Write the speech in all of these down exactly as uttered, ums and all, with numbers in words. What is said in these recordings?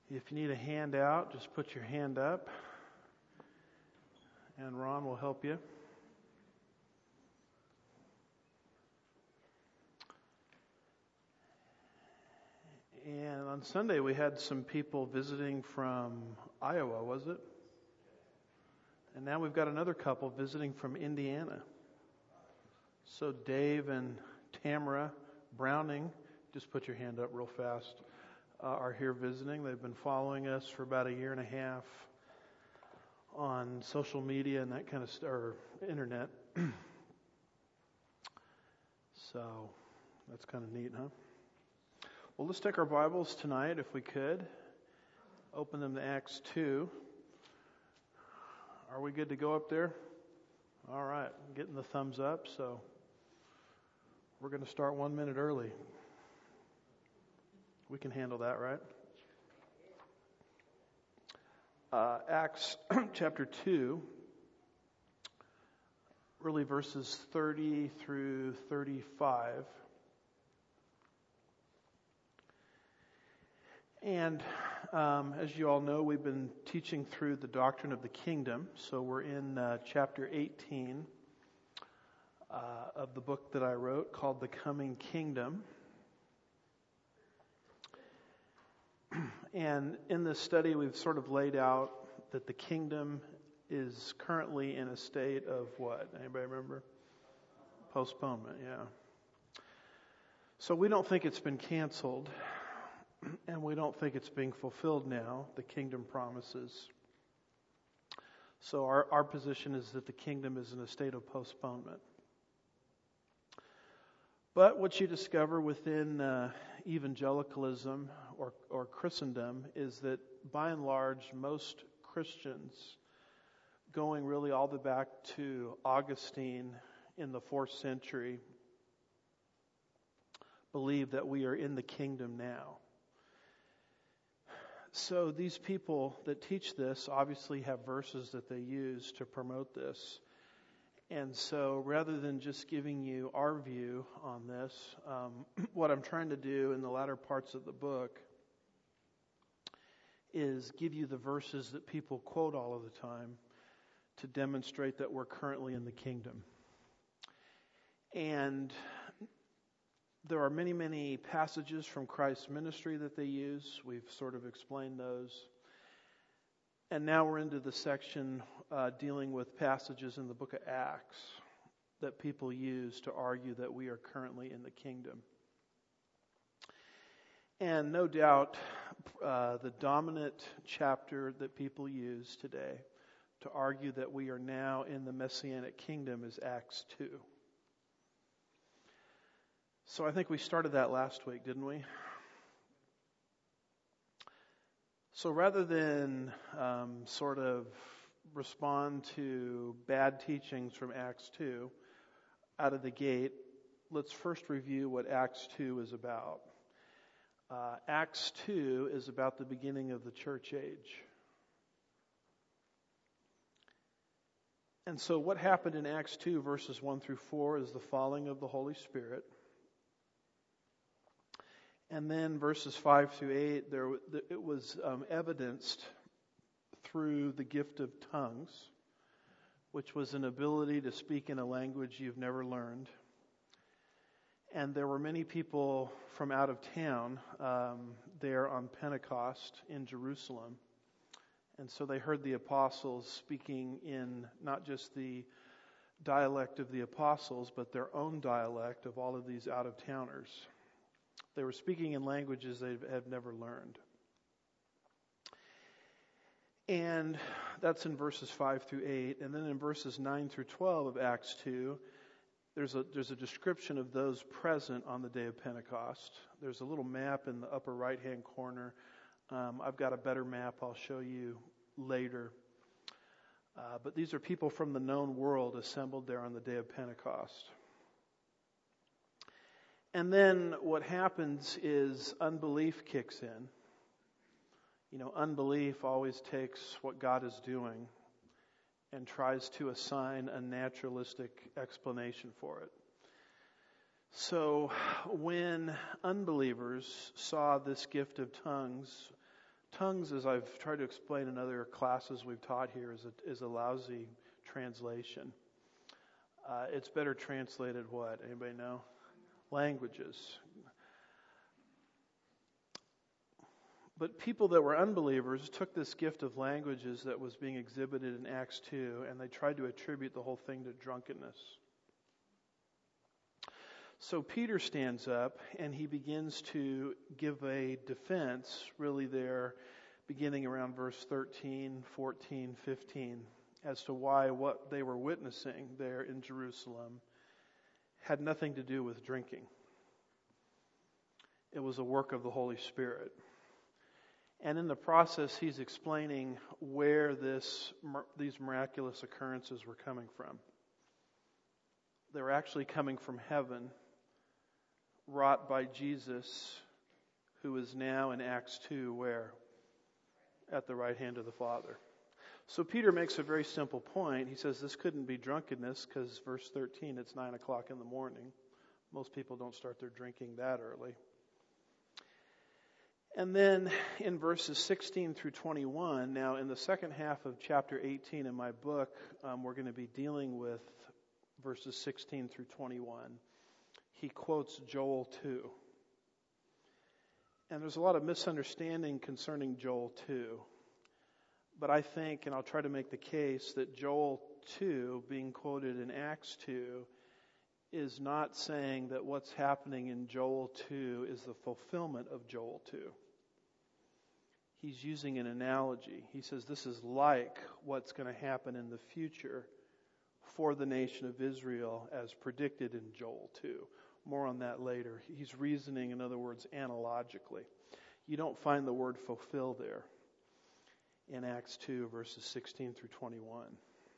If you need a handout, just put your hand up, and Ron will help you. And on Sunday, we had some people visiting from Iowa, was it? And now we've got another couple visiting from Indiana. So Dave and Tamara Browning, just put your hand up real fast, uh, are here visiting. They've been following us for about a year and a half on social media and that kind of stuff, or internet. So that's kind of neat, huh? Well, let's take our Bibles tonight, if we could. Open them to Acts two. Are we good to go up there? All right, I'm getting the thumbs up, so we're going to start one minute early. We can handle that, right? Uh, Acts chapter two, really verses thirty through thirty-five. And um, as you all know, we've been teaching through the doctrine of the kingdom. So we're in uh, chapter eighteen uh, of the book that I wrote called The Coming Kingdom. And in this study, we've sort of laid out that the kingdom is currently in a state of what? Anybody remember? Postponement, yeah. So we don't think it's been canceled. And we don't think it's being fulfilled now, the kingdom promises. So our, our position is that the kingdom is in a state of postponement. But what you discover within uh, evangelicalism or, or Christendom is that by and large, most Christians, going really all the way back to Augustine in the fourth century, believe that we are in the kingdom now. So these people that teach this obviously have verses that they use to promote this. And so rather than just giving you our view on this, um, what I'm trying to do in the latter parts of the book is give you the verses that people quote all of the time to demonstrate that we're currently in the kingdom. And there are many, many passages from Christ's ministry that they use. We've sort of explained those. And now we're into the section uh, dealing with passages in the book of Acts that people use to argue that we are currently in the kingdom. And no doubt, uh, the dominant chapter that people use today to argue that we are now in the Messianic kingdom is Acts two. So I think we started that last week, didn't we? So rather than um, sort of respond to bad teachings from Acts two out of the gate, let's first review what Acts two is about. Uh, Acts two is about the beginning of the church age. And so what happened in Acts two, verses one through four, is the falling of the Holy Spirit. And then verses five through eight, there it was um, evidenced through the gift of tongues, which was an ability to speak in a language you've never learned. And there were many people from out of town um, there on Pentecost in Jerusalem. And so they heard the apostles speaking in not just the dialect of the apostles, but their own dialect of all of these out-of-towners. They were speaking in languages they had never learned. And that's in verses five through eight. And then in verses nine through twelve of Acts two, there's a, there's a description of those present on the day of Pentecost. There's a little map in the upper right-hand corner. Um, I've got a better map I'll show you later. Uh, but these are people from the known world assembled there on the day of Pentecost. And then what happens is unbelief kicks in. You know, unbelief always takes what God is doing and tries to assign a naturalistic explanation for it. So when unbelievers saw this gift of tongues Tongues, as I've tried to explain in other classes we've taught here, is a, is a lousy translation. Uh, it's better translated what? Anybody know? Languages. But people that were unbelievers took this gift of languages that was being exhibited in Acts two, and they tried to attribute the whole thing to drunkenness. So Peter stands up and he begins to give a defense, really there, beginning around verse thirteen, fourteen, fifteen, as to why what they were witnessing there in Jerusalem had nothing to do with drinking. It was a work of the Holy Spirit. And in the process, he's explaining where this these miraculous occurrences were coming from. They were actually coming from heaven, wrought by Jesus, who is now in Acts two, where? At the right hand of the Father. So Peter makes a very simple point. He says this couldn't be drunkenness because verse thirteen, it's nine o'clock in the morning. Most people don't start their drinking that early. And then in verses sixteen through twenty-one, now in the second half of chapter eighteen in my book, um, we're going to be dealing with verses sixteen through twenty-one. He quotes Joel two. And there's a lot of misunderstanding concerning Joel two. But I think, and I'll try to make the case, that Joel two, being quoted in Acts two, is not saying that what's happening in Joel two is the fulfillment of Joel two. He's using an analogy. He says this is like what's going to happen in the future for the nation of Israel as predicted in Joel two. More on that later. He's reasoning, in other words, analogically. You don't find the word fulfill there in Acts two, verses sixteen through twenty-one.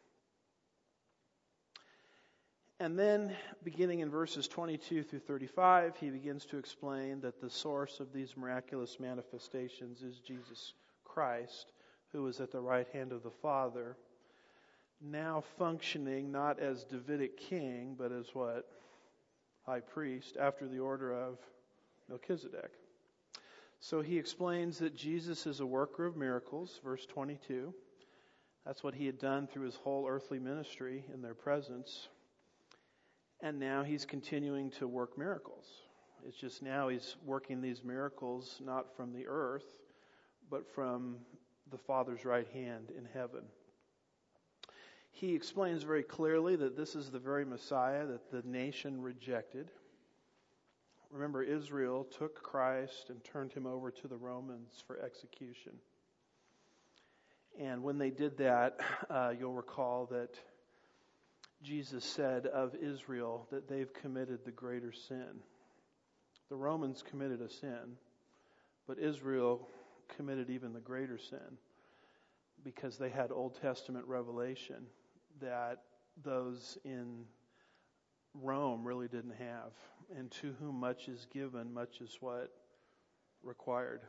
And then, beginning in verses twenty-two through thirty-five, he begins to explain that the source of these miraculous manifestations is Jesus Christ, who is at the right hand of the Father, now functioning not as Davidic king, but as what? High priest, after the order of Melchizedek. So he explains that Jesus is a worker of miracles, verse twenty-two. That's what he had done through his whole earthly ministry in their presence. And now he's continuing to work miracles. It's just now he's working these miracles not from the earth, but from the Father's right hand in heaven. He explains very clearly that this is the very Messiah that the nation rejected. Remember, Israel took Christ and turned him over to the Romans for execution. And when they did that, uh, you'll recall that Jesus said of Israel that they've committed the greater sin. The Romans committed a sin, but Israel committed even the greater sin because they had Old Testament revelation that those in Rome really didn't have. And to whom much is given, much is what? Required.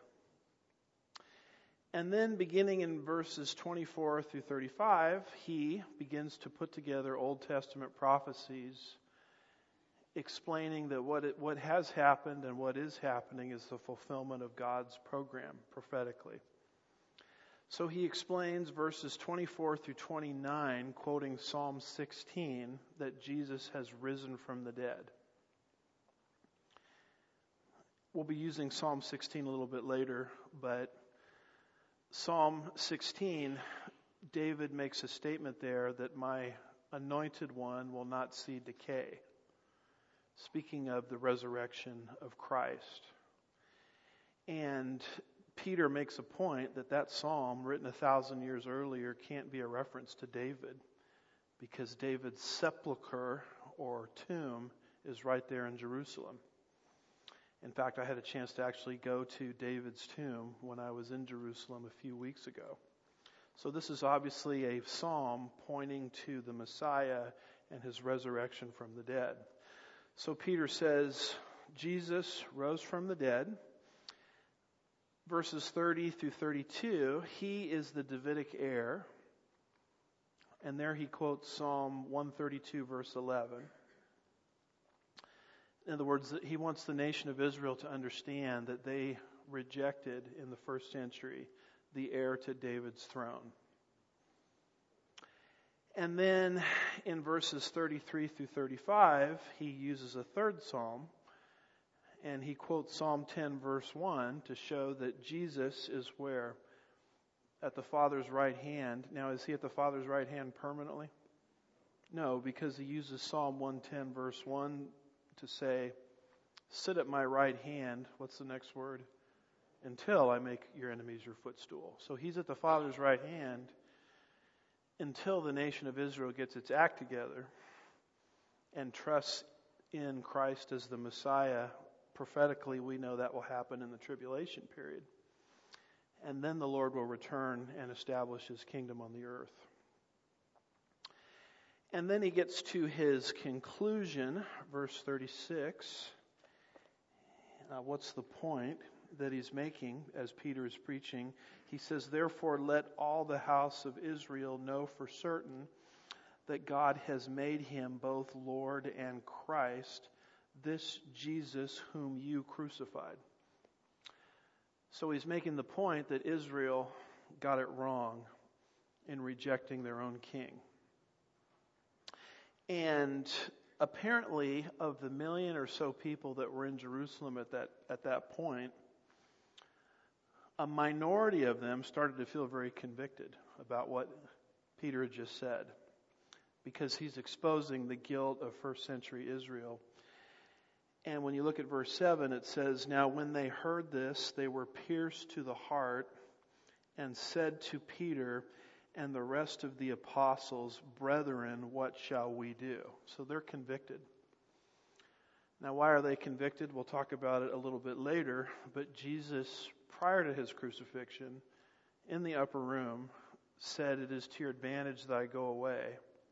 And then beginning in verses twenty-four through thirty-five, he begins to put together Old Testament prophecies explaining that what it, what has happened and what is happening is the fulfillment of God's program prophetically. So he explains verses twenty-four through twenty-nine, quoting Psalm sixteen, that Jesus has risen from the dead. We'll be using Psalm sixteen a little bit later, but Psalm sixteen, David makes a statement there that my anointed one will not see decay. Speaking of the resurrection of Christ. And Peter makes a point that that psalm, written a thousand years earlier, can't be a reference to David because David's sepulcher or tomb is right there in Jerusalem. In fact, I had a chance to actually go to David's tomb when I was in Jerusalem a few weeks ago. So this is obviously a psalm pointing to the Messiah and his resurrection from the dead. So Peter says, Jesus rose from the dead. Verses thirty through thirty-two, he is the Davidic heir. And there he quotes Psalm one thirty-two, verse eleven. In other words, he wants the nation of Israel to understand that they rejected in the first century the heir to David's throne. And then in verses thirty-three through thirty-five, he uses a third psalm, and he quotes Psalm ten, verse one, to show that Jesus is where? At the Father's right hand. Now, is he at the Father's right hand permanently? No, because he uses Psalm one ten, verse one to say, sit at my right hand. What's the next word? Until I make your enemies your footstool. So he's at the Father's right hand until the nation of Israel gets its act together and trusts in Christ as the Messiah. Prophetically, we know that will happen in the tribulation period. And then the Lord will return and establish his kingdom on the earth. And then he gets to his conclusion, verse thirty-six. Uh, what's the point that he's making as Peter is preaching? He says, therefore let all the house of Israel know for certain that God has made him both Lord and Christ, this Jesus whom you crucified. So he's making the point that Israel got it wrong in rejecting their own king. And apparently, of the million or so people that were in Jerusalem at that at that point, a minority of them started to feel very convicted about what Peter had just said, because he's exposing the guilt of first century Israel. And when you look at verse seven, it says, now when they heard this, they were pierced to the heart and said to Peter and the rest of the apostles, brethren, what shall we do? So they're convicted. Now, why are they convicted? We'll talk about it a little bit later. But Jesus, prior to his crucifixion, in the upper room, said, it is to your advantage that I go away.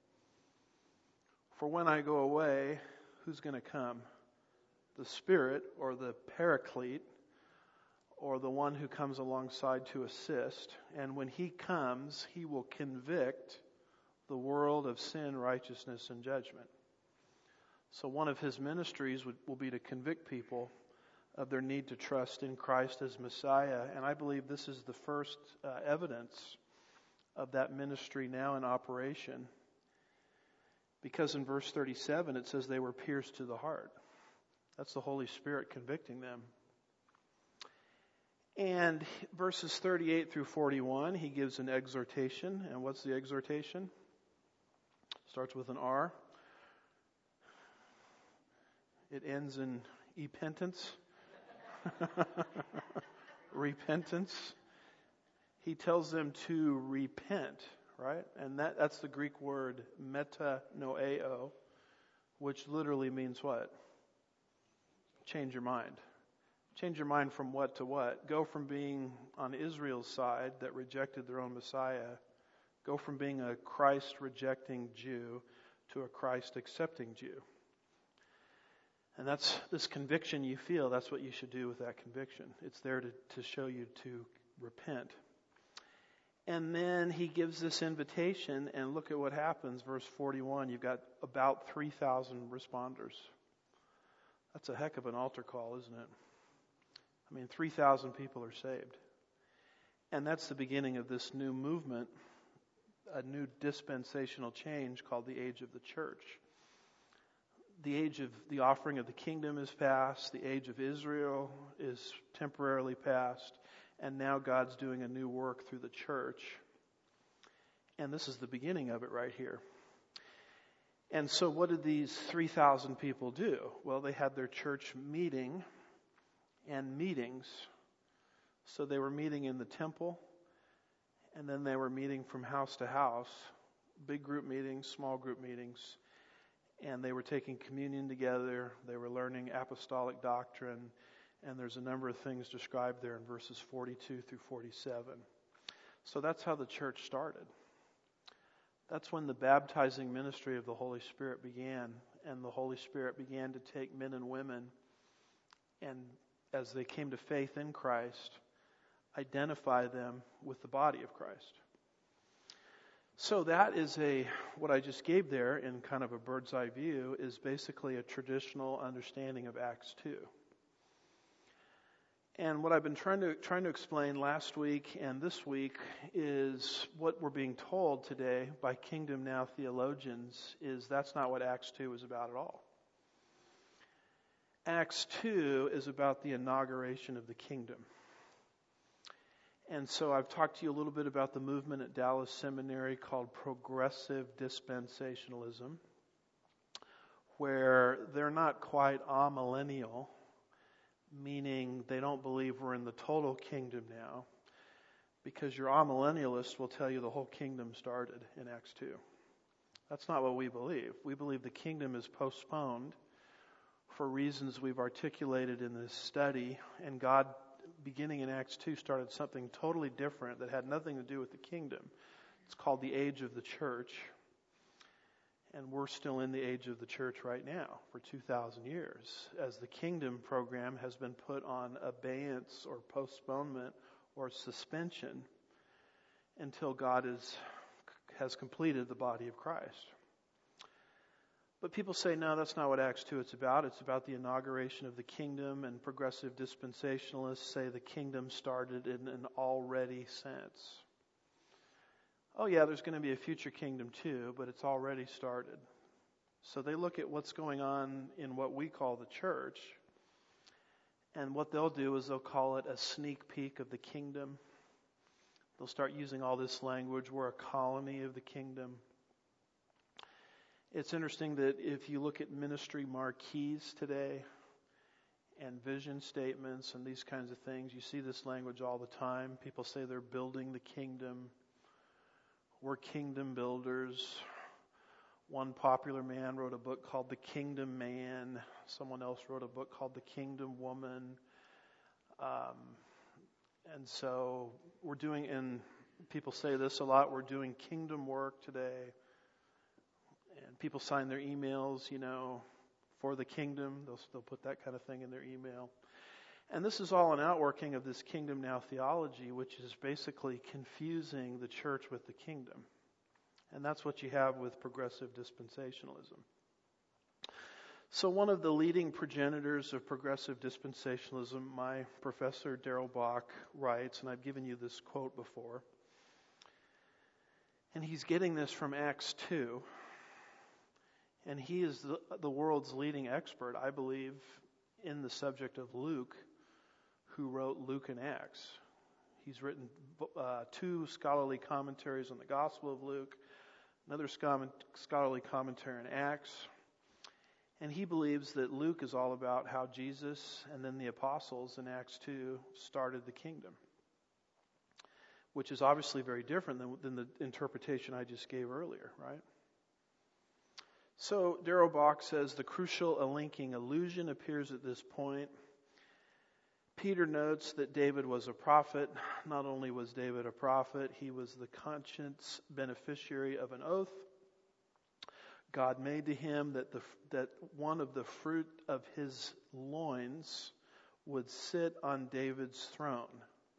For when I go away, who's going to come? The Spirit, or the Paraclete, or the one who comes alongside to assist. And when he comes, he will convict the world of sin, righteousness, and judgment. So one of his ministries would, will be to convict people of their need to trust in Christ as Messiah. And I believe this is the first uh, evidence of that ministry now in operation. Because in verse thirty-seven, it says they were pierced to the heart. That's the Holy Spirit convicting them. And verses thirty-eight through forty-one, he gives an exhortation. And what's the exhortation? Starts with an R. It ends in repentance. Repentance. He tells them to repent, right? And that, that's the Greek word metanoeo, which literally means what? Change your mind. Change your mind from what to what? Go from being on Israel's side that rejected their own Messiah. Go from being a Christ-rejecting Jew to a Christ-accepting Jew. And that's this conviction you feel. That's what you should do with that conviction. It's there to, to show you to repent. And then he gives this invitation, and look at what happens. Verse forty-one, you've got about three thousand responders. That's a heck of an altar call, isn't it? I mean, three thousand people are saved. And that's the beginning of this new movement, a new dispensational change called the age of the church. The age of the offering of the kingdom is past. The age of Israel is temporarily past. And now God's doing a new work through the church. And this is the beginning of it right here. And so what did these three thousand people do? Well, they had their church meeting and meetings. So they were meeting in the temple, and then they were meeting from house to house, big group meetings, small group meetings, and they were taking communion together. They were learning apostolic doctrine, and there's a number of things described there in verses forty-two through forty-seven. So that's how the church started. That's when the baptizing ministry of the Holy Spirit began, and the Holy Spirit began to take men and women, and as they came to faith in Christ, identify them with the body of Christ. So that is a, what I just gave there in kind of a bird's eye view is basically a traditional understanding of Acts two. And what I've been trying to trying to explain last week and this week is what we're being told today by Kingdom Now theologians is that's not what Acts two is about at all. Acts two is about the inauguration of the kingdom. And so I've talked to you a little bit about the movement at Dallas Seminary called Progressive Dispensationalism, where they're not quite amillennial, meaning they don't believe we're in the total kingdom now, because your amillennialists will tell you the whole kingdom started in Acts two. That's not what we believe. We believe the kingdom is postponed for reasons we've articulated in this study, and God, beginning in Acts two, started something totally different that had nothing to do with the kingdom. It's called the age of the church. And we're still in the age of the church right now for two thousand years, as the kingdom program has been put on abeyance or postponement or suspension until God is, has completed the body of Christ. But people say, no, that's not what Acts two is about. It's about the inauguration of the kingdom, and progressive dispensationalists say the kingdom started in an already sense. Oh yeah, there's going to be a future kingdom too, but it's already started. So they look at what's going on in what we call the church, and what they'll do is they'll call it a sneak peek of the kingdom. They'll start using all this language, we're a colony of the kingdom. It's interesting that if you look at ministry marquees today and vision statements and these kinds of things, you see this language all the time. People say they're building the kingdom. We're kingdom builders. One popular man wrote a book called The Kingdom Man. Someone else wrote a book called The Kingdom Woman. Um, and so we're doing, and people say this a lot, we're doing kingdom work today. And people sign their emails, you know, for the kingdom. They'll, they'll put that kind of thing in their email. And this is all an outworking of this Kingdom Now theology, which is basically confusing the church with the kingdom. And that's what you have with progressive dispensationalism. So one of the leading progenitors of progressive dispensationalism, my professor Darrell Bock, writes, and I've given you this quote before, and he's getting this from Acts two, and he is the, the world's leading expert, I believe, in the subject of Luke, who wrote Luke and Acts. He's written uh, two scholarly commentaries on the Gospel of Luke, another scholarly commentary on Acts, and he believes that Luke is all about how Jesus and then the apostles in Acts two started the kingdom, which is obviously very different than, than the interpretation I just gave earlier, right? So Darrell Bock says the crucial linking allusion appears at this point. Peter notes that David was a prophet. Not only was David a prophet, he was the conscience beneficiary of an oath God made to him that the that one of the fruit of his loins would sit on David's throne.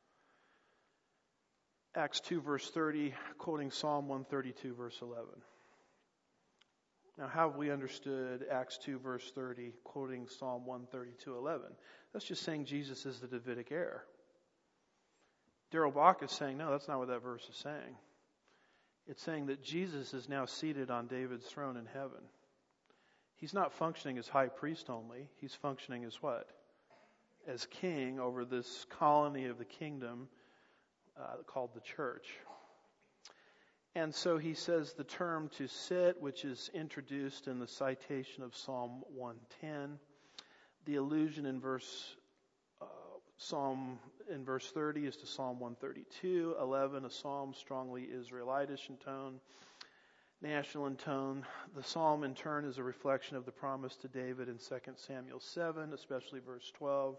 Acts two verse thirty, quoting Psalm one thirty-two verse eleven. Now, how have we understood Acts two verse thirty, quoting Psalm one thirty-two eleven? That's just saying Jesus is the Davidic heir. Darrell Bock is saying, no, that's not what that verse is saying. It's saying that Jesus is now seated on David's throne in heaven. He's not functioning as high priest only. He's functioning as what? As king over this colony of the kingdom uh, called the church. And so he says the term to sit, which is introduced in the citation of Psalm one ten, the allusion in verse uh, Psalm in verse thirty is to Psalm one thirty-two, eleven, a psalm strongly Israelitish in tone, national in tone. The psalm in turn is a reflection of the promise to David in Second Samuel seven, especially verse twelve.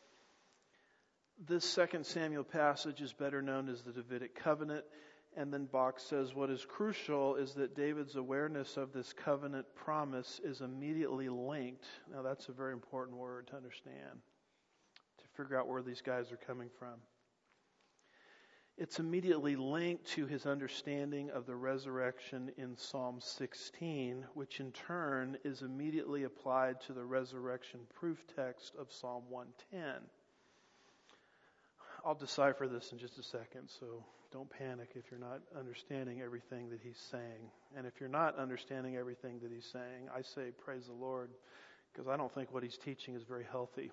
This Second Samuel passage is better known as the Davidic covenant. And then Bock says what is crucial is that David's awareness of this covenant promise is immediately linked. Now that's a very important word to understand, to figure out where these guys are coming from. It's immediately linked to his understanding of the resurrection in Psalm sixteen, which in turn is immediately applied to the resurrection proof text of Psalm one ten. I'll decipher this in just a second, so don't panic if you're not understanding everything that he's saying. And if you're not understanding everything that he's saying, I say praise the Lord, because I don't think what he's teaching is very healthy.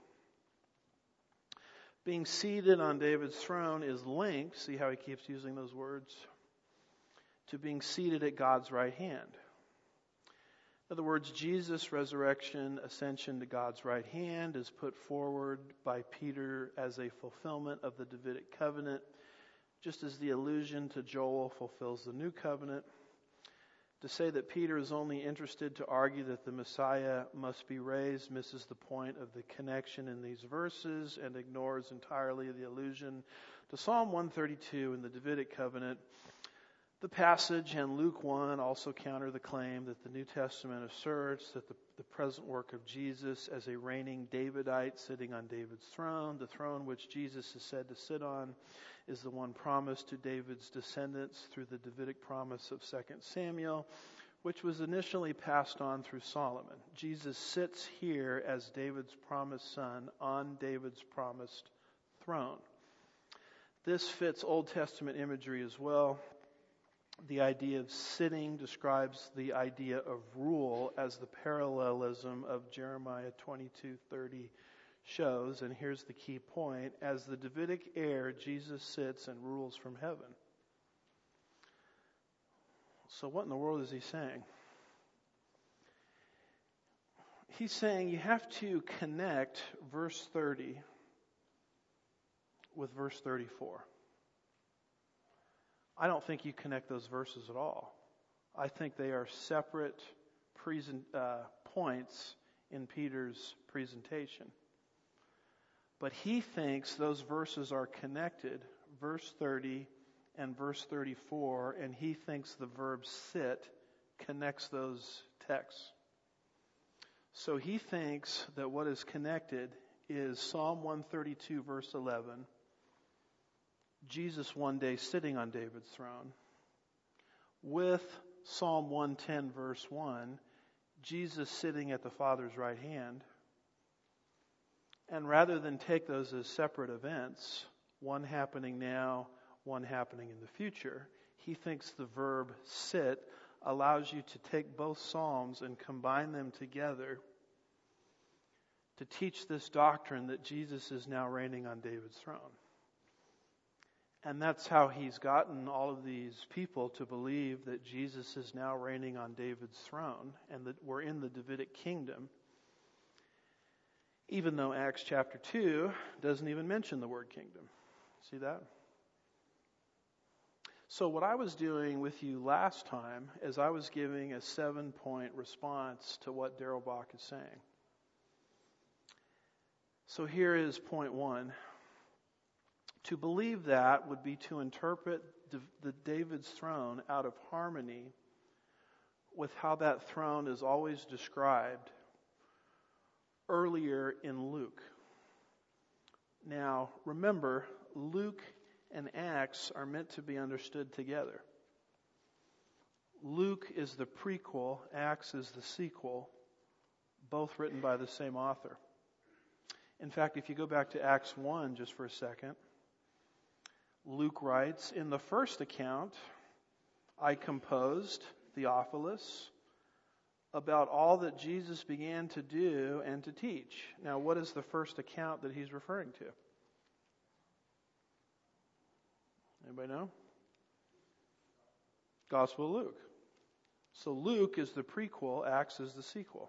Being seated on David's throne is linked, see how he keeps using those words, to being seated at God's right hand. In other words, Jesus' resurrection, ascension to God's right hand is put forward by Peter as a fulfillment of the Davidic covenant, just as the allusion to Joel fulfills the new covenant. To say that Peter is only interested to argue that the Messiah must be raised misses the point of the connection in these verses and ignores entirely the allusion to Psalm one thirty-two in the Davidic covenant. The passage and Luke one also counter the claim that the New Testament asserts that the, the present work of Jesus as a reigning Davidite sitting on David's throne, the throne which Jesus is said to sit on, is the one promised to David's descendants through the Davidic promise of Second Samuel, which was initially passed on through Solomon. Jesus sits here as David's promised son on David's promised throne. This fits Old Testament imagery as well. The idea of sitting describes the idea of rule, as the parallelism of Jeremiah twenty-two thirty shows. And here's the key point. As the Davidic heir, Jesus sits and rules from heaven. So what in the world is he saying? He's saying you have to connect verse thirty with verse thirty-four. I don't think you connect those verses at all. I think they are separate present, uh, points in Peter's presentation. But he thinks those verses are connected, verse thirty and verse thirty-four, and he thinks the verb sit connects those texts. So he thinks that what is connected is Psalm one thirty-two, verse eleven, Jesus one day sitting on David's throne, with Psalm one ten, verse one, Jesus sitting at the Father's right hand. And rather than take those as separate events, one happening now, one happening in the future, he thinks the verb sit allows you to take both Psalms and combine them together to teach this doctrine that Jesus is now reigning on David's throne. And that's how he's gotten all of these people to believe that Jesus is now reigning on David's throne and that we're in the Davidic kingdom, even though Acts chapter two doesn't even mention the word kingdom. See that? So what I was doing with you last time is I was giving a seven-point response to what Darrell Bock is saying. So here is point one. To believe that would be to interpret the David's throne out of harmony with how that throne is always described earlier in Luke. Now, remember, Luke and Acts are meant to be understood together. Luke is the prequel, Acts is the sequel, both written by the same author. In fact, if you go back to Acts one just for a second, Luke writes, in the first account, I composed, Theophilus, about all that Jesus began to do and to teach. Now, what is the first account that he's referring to? Anybody know? Gospel of Luke. So Luke is the prequel, Acts is the sequel.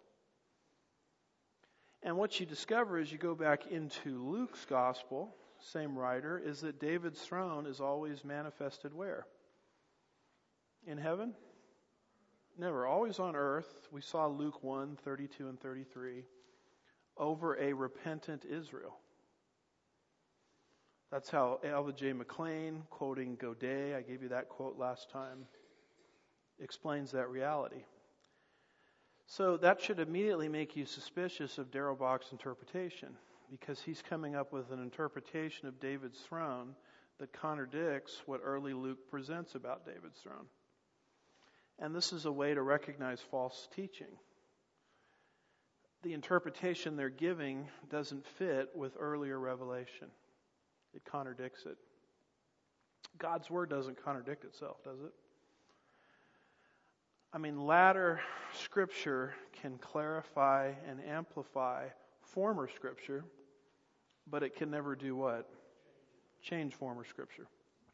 And what you discover as you go back into Luke's gospel, same writer, is that David's throne is always manifested where? In heaven? Never. Always on earth. We saw Luke one, thirty-two and thirty-three. Over a repentant Israel. That's how Alva J. McLean, quoting Godet, I gave you that quote last time, explains that reality. So that should immediately make you suspicious of Darrell Bock's interpretation, because he's coming up with an interpretation of David's throne that contradicts what early Luke presents about David's throne. And this is a way to recognize false teaching. The interpretation they're giving doesn't fit with earlier revelation. It contradicts it. God's word doesn't contradict itself, does it? I mean, latter scripture can clarify and amplify former scripture, but it can never do what? Change former scripture.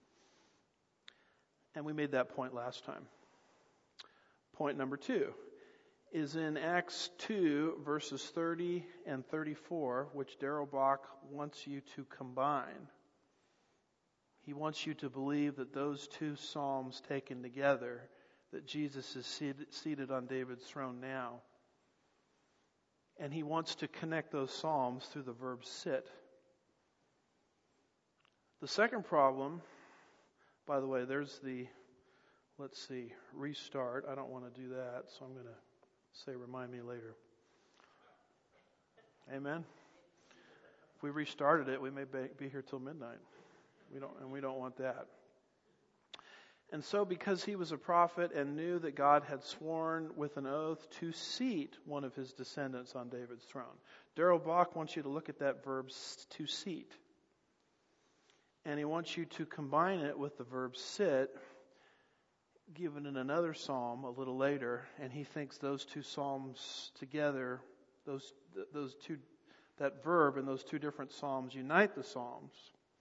And we made that point last time. Point number two is in Acts two, verses thirty and thirty-four, which Darrell Bock wants you to combine. He wants you to believe that those two psalms taken together, that Jesus is seated, seated on David's throne now. And he wants to connect those psalms through the verb sit. The second problem, by the way, there's the, let's see, restart. I don't want to do that, so I'm going to say remind me later. Amen? If we restarted it, we may be here till midnight. We don't, and we don't want that. And so because he was a prophet and knew that God had sworn with an oath to seat one of his descendants on David's throne. Darrell Bock wants you to look at that verb to seat. And he wants you to combine it with the verb sit, given in another psalm a little later. And he thinks those two psalms together, those those two, that verb and those two different psalms unite the psalms,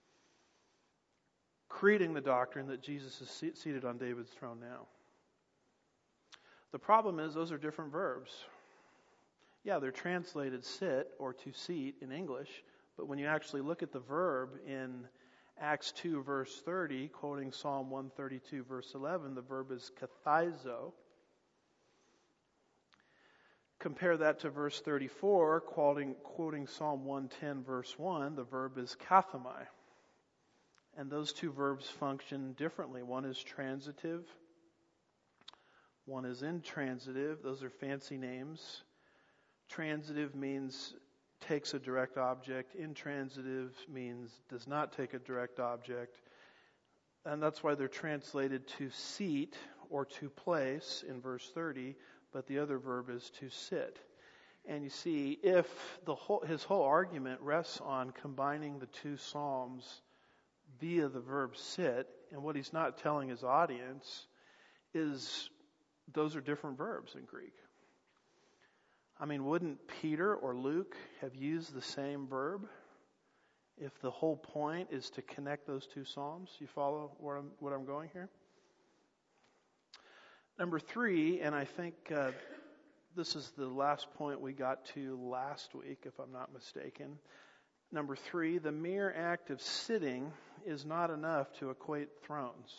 creating the doctrine that Jesus is seated on David's throne now. The problem is those are different verbs. Yeah, they're translated sit or to seat in English, but when you actually look at the verb in Acts two, verse thirty, quoting Psalm one thirty-two, verse eleven, the verb is kathizo. Compare that to verse thirty-four, quoting, quoting Psalm one ten, verse one, the verb is kathomai. And those two verbs function differently. One is transitive. One is intransitive. Those are fancy names. Transitive means takes a direct object. Intransitive means does not take a direct object. And that's why they're translated to seat or to place in verse thirty, but the other verb is to sit. And you see, if the whole, his whole argument rests on combining the two psalms via the verb sit, and what he's not telling his audience is those are different verbs in Greek. I mean, wouldn't Peter or Luke have used the same verb if the whole point is to connect those two psalms? You follow where I'm, what I'm going here? Number three, and I think uh, this is the last point we got to last week, if I'm not mistaken. Number three, the mere act of sitting is not enough to equate thrones.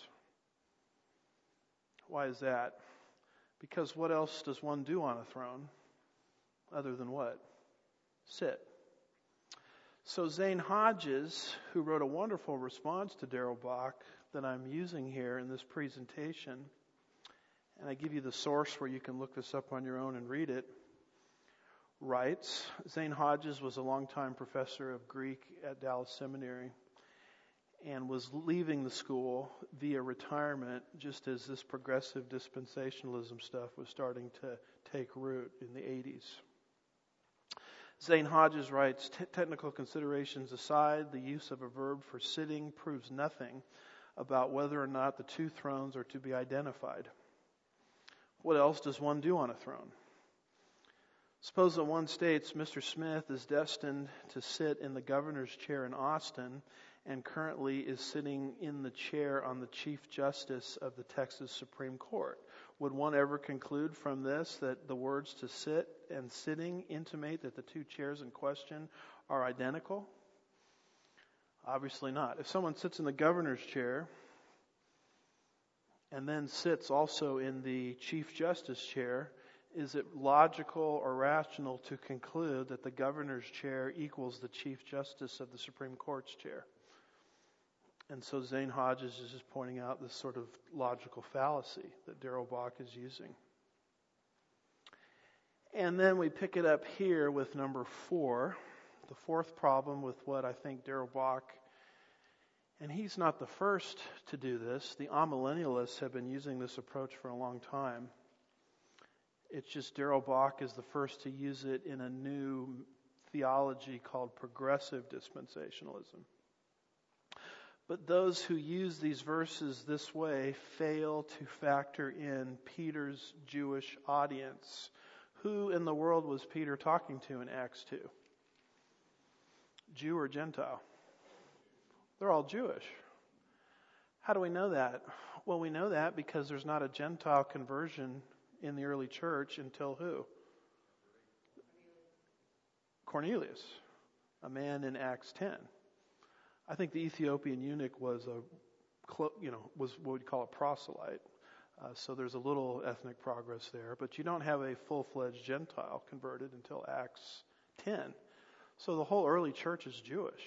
Why is that? Because what else does one do on a throne other than what? Sit. So Zane Hodges, who wrote a wonderful response to Darrell Bock that I'm using here in this presentation, and I give you the source where you can look this up on your own and read it, writes, Zane Hodges was a longtime professor of Greek at Dallas Seminary and was leaving the school via retirement just as this progressive dispensationalism stuff was starting to take root in the eighties. Zane Hodges writes, technical considerations aside, the use of a verb for sitting proves nothing about whether or not the two thrones are to be identified. What else does one do on a throne? Suppose that one states Mister Smith is destined to sit in the governor's chair in Austin and currently is sitting in the chair on the Chief Justice of the Texas Supreme Court. Would one ever conclude from this that the words to sit and sitting intimate that the two chairs in question are identical? Obviously not. If someone sits in the governor's chair and then sits also in the Chief Justice chair, is it logical or rational to conclude that the governor's chair equals the Chief Justice of the Supreme Court's chair? And so Zane Hodges is just pointing out this sort of logical fallacy that Darrell Bock is using. And then we pick it up here with number four, the fourth problem with what I think Darrell Bock And he's not the first to do this. The amillennialists have been using this approach for a long time. It's just Darrell Bock is the first to use it in a new theology called progressive dispensationalism. But those who use these verses this way fail to factor in Peter's Jewish audience. Who in the world was Peter talking to in Acts two? Jew or Gentile? They're all Jewish. How do we know that? Well, we know that because there's not a Gentile conversion in the early church until who? Cornelius, a man in Acts ten. I think the Ethiopian eunuch was a, you know, was what we'd call a proselyte. Uh, so there's a little ethnic progress there, but you don't have a full-fledged Gentile converted until Acts ten. So the whole early church is Jewish.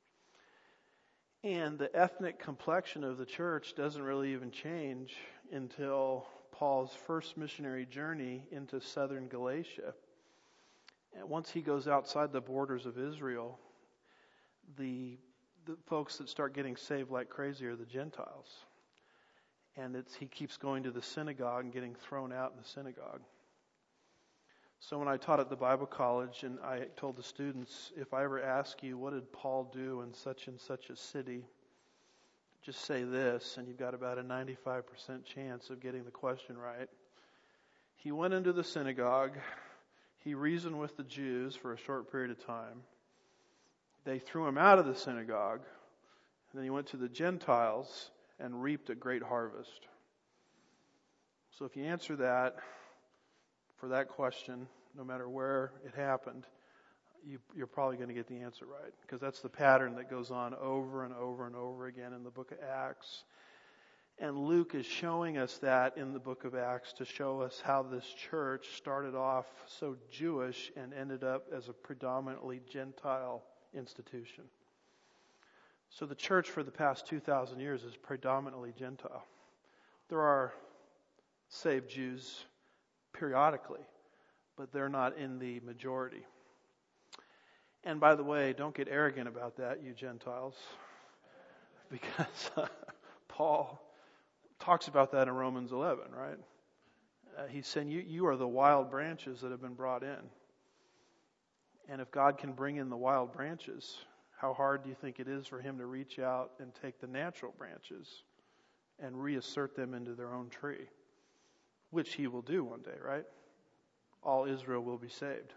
And the ethnic complexion of the church doesn't really even change until Paul's first missionary journey into southern Galatia. And once he goes outside the borders of Israel, the, the folks that start getting saved like crazy are the Gentiles. And it's, he keeps going to the synagogue and getting thrown out in the synagogue. So when I taught at the Bible college and I told the students, if I ever ask you, what did Paul do in such and such a city? Just say this, and you've got about a ninety-five percent chance of getting the question right. He went into the synagogue. He reasoned with the Jews for a short period of time. They threw him out of the synagogue. And then he went to the Gentiles and reaped a great harvest. So if you answer that, for that question, no matter where it happened, you, you're probably going to get the answer right. Because that's the pattern that goes on over and over and over again in the book of Acts. And Luke is showing us that in the book of Acts to show us how this church started off so Jewish and ended up as a predominantly Gentile institution. So the church for the past two thousand years is predominantly Gentile. There are saved Jews periodically, but they're not in the majority. And by the way, don't get arrogant about that, you Gentiles, because uh, Paul talks about that in Romans eleven, right? Uh, he's saying you, you are the wild branches that have been brought in. And if God can bring in the wild branches, how hard do you think it is for him to reach out and take the natural branches and reassert them into their own tree? Which he will do one day, right? All Israel will be saved.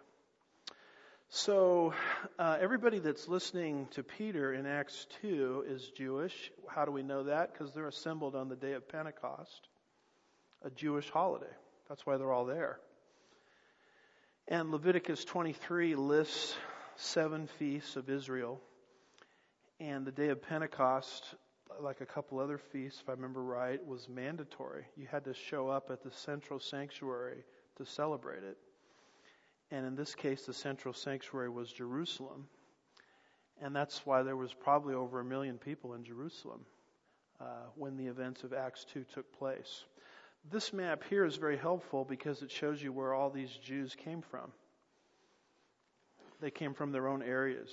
So uh, everybody that's listening to Peter in Acts two is Jewish. How do we know that? Because they're assembled on the day of Pentecost, a Jewish holiday. That's why they're all there. And Leviticus twenty-three lists seven feasts of Israel. And the day of Pentecost, like a couple other feasts, if I remember right, was mandatory. You had to show up at the central sanctuary to celebrate it. And in this case, the central sanctuary was Jerusalem. And that's why there was probably over a million people in Jerusalem uh, when the events of Acts two took place. This map here is very helpful because it shows you where all these Jews came from. They came from their own areas.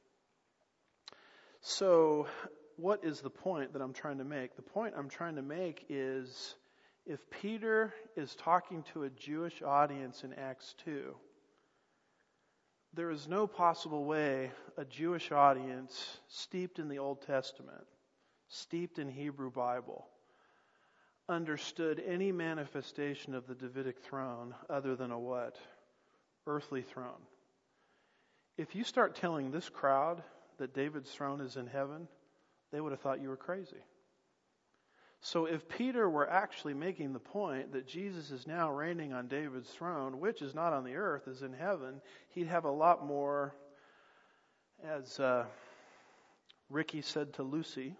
So what is the point that I'm trying to make? The point I'm trying to make is if Peter is talking to a Jewish audience in Acts two, there is no possible way a Jewish audience steeped in the Old Testament, steeped in Hebrew Bible, understood any manifestation of the Davidic throne other than a what? Earthly throne. If you start telling this crowd that David's throne is in heaven, they would have thought you were crazy. So if Peter were actually making the point that Jesus is now reigning on David's throne, which is not on the earth, is in heaven, he'd have a lot more, as uh, Ricky said to Lucy,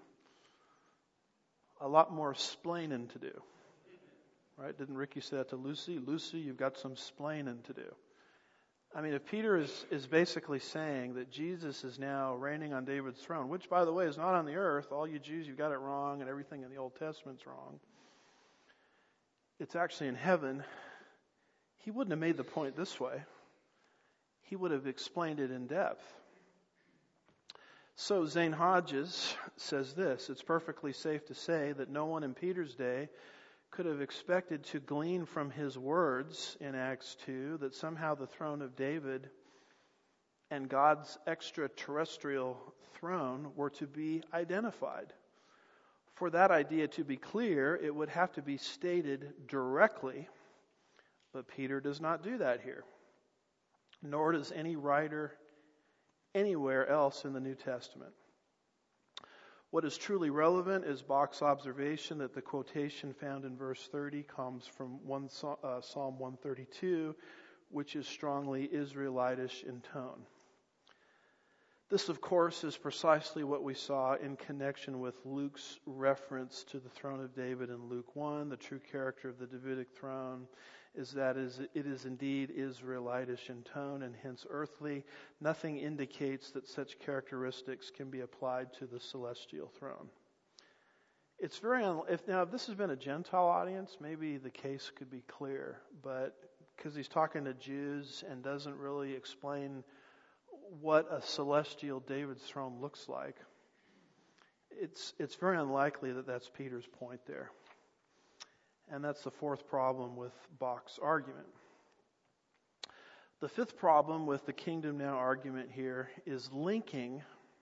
a lot more splaining to do. Right? Didn't Ricky say that to Lucy? Lucy, you've got some splaining to do. I mean, if Peter is, is basically saying that Jesus is now reigning on David's throne, which, by the way, is not on the earth, all you Jews, you've got it wrong, and everything in the Old Testament's wrong. It's actually in heaven. He wouldn't have made the point this way. He would have explained it in depth. So Zane Hodges says this: it's perfectly safe to say that no one in Peter's day could have expected to glean from his words in Acts two that somehow the throne of David and God's extraterrestrial throne were to be identified. For that idea to be clear, it would have to be stated directly, but Peter does not do that here, nor does any writer anywhere else in the New Testament. What is truly relevant is Bach's observation that the quotation found in verse thirty comes from one, uh, Psalm one thirty-two, which is strongly Israelitish in tone. This, of course, is precisely what we saw in connection with Luke's reference to the throne of David in Luke one. The true character of the Davidic throne is that it is indeed Israelitish in tone and hence earthly. Nothing indicates that such characteristics can be applied to the celestial throne. It's very un- if now if this has been a Gentile audience, maybe the case could be clear, but because he's talking to Jews and doesn't really explain what a celestial David's throne looks like, it's it's very unlikely that that's Peter's point there. And that's the fourth problem with Bach's argument. The fifth problem with the kingdom now argument here is linking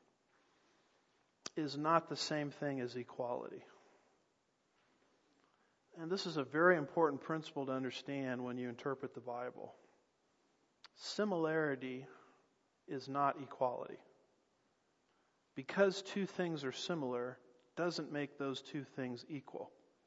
is not the same thing as equality. And this is a very important principle to understand when you interpret the Bible. Similarity is not equality. Because two things are similar doesn't make those two things equal.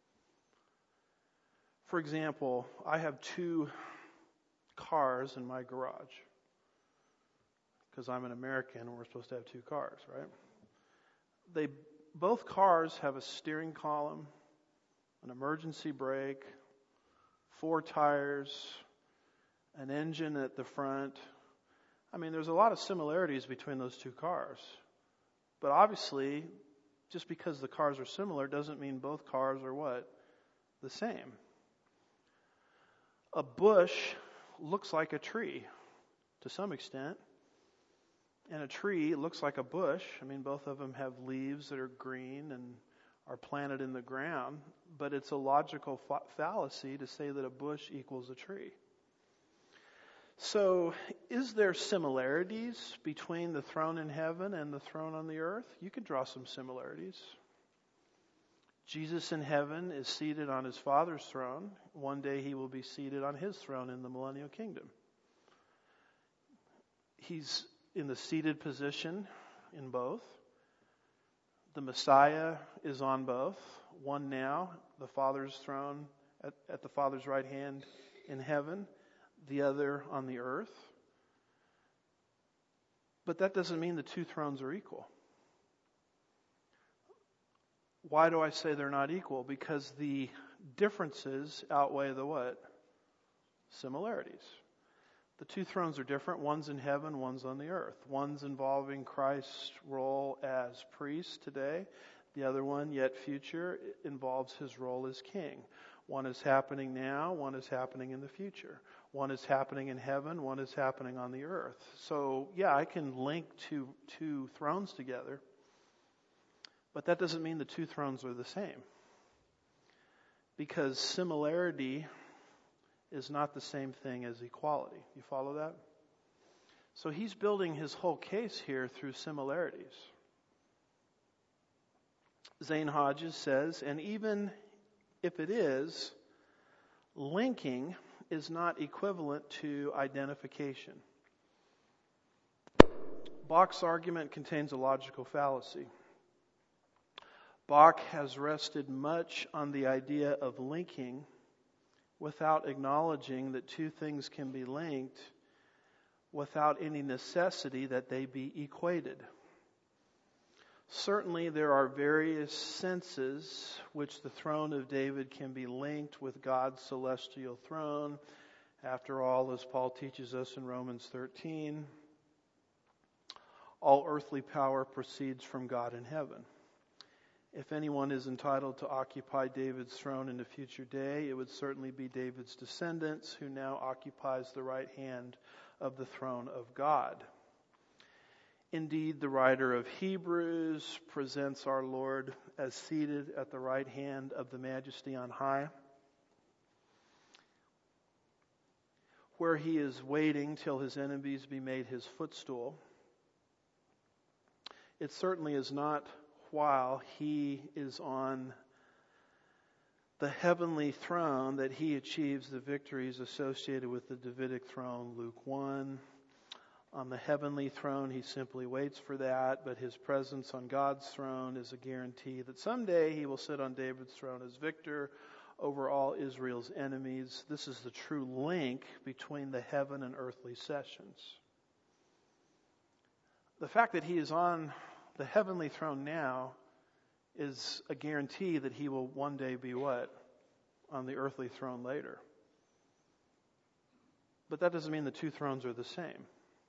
For example, I have two cars in my garage because I'm an American and we're supposed to have two cars, right? They both cars have a steering column, an emergency brake, four tires, an engine at the front. I mean, there's a lot of similarities between those two cars. But obviously, just because the cars are similar doesn't mean both cars are what? The same. A bush looks like a tree to some extent. And a tree looks like a bush. I mean, both of them have leaves that are green and are planted in the ground. But it's a logical fa- fallacy to say that a bush equals a tree. So, is there similarities between the throne in heaven and the throne on the earth? You could draw some similarities. Jesus in heaven is seated on his Father's throne. One day he will be seated on his throne in the millennial kingdom. He's in the seated position in both. The Messiah is on both. One now, the Father's throne at, at the Father's right hand in heaven. The other on the earth. But that doesn't mean the two thrones are equal. Why do I say they're not equal? Because the differences outweigh the what? Similarities. The two thrones are different. One's in heaven, one's on the earth. One's involving Christ's role as priest today. The other one, yet future, involves his role as king. One is happening now, one is happening in the future. One is happening in heaven, one is happening on the earth. So, yeah, I can link two, two thrones together. But that doesn't mean the two thrones are the same. Because similarity is not the same thing as equality. You follow that? So he's building his whole case here through similarities. Zane Hodges says, and even if it is, linking is not equivalent to identification. Bach's argument contains a logical fallacy. Bach has rested much on the idea of linking without acknowledging that two things can be linked without any necessity that they be equated. Certainly there are various senses which the throne of David can be linked with God's celestial throne. After all, as Paul teaches us in Romans thirteen, all earthly power proceeds from God in heaven. If anyone is entitled to occupy David's throne in a future day, it would certainly be David's descendants who now occupies the right hand of the throne of God. Indeed, the writer of Hebrews presents our Lord as seated at the right hand of the Majesty on high, where he is waiting till his enemies be made his footstool. It certainly is not while he is on the heavenly throne that he achieves the victories associated with the Davidic throne, Luke one. On the heavenly throne, he simply waits for that, but his presence on God's throne is a guarantee that someday he will sit on David's throne as victor over all Israel's enemies. This is the true link between the heaven and earthly sessions. The fact that he is on the heavenly throne now is a guarantee that he will one day be what? On the earthly throne later. But that doesn't mean the two thrones are the same.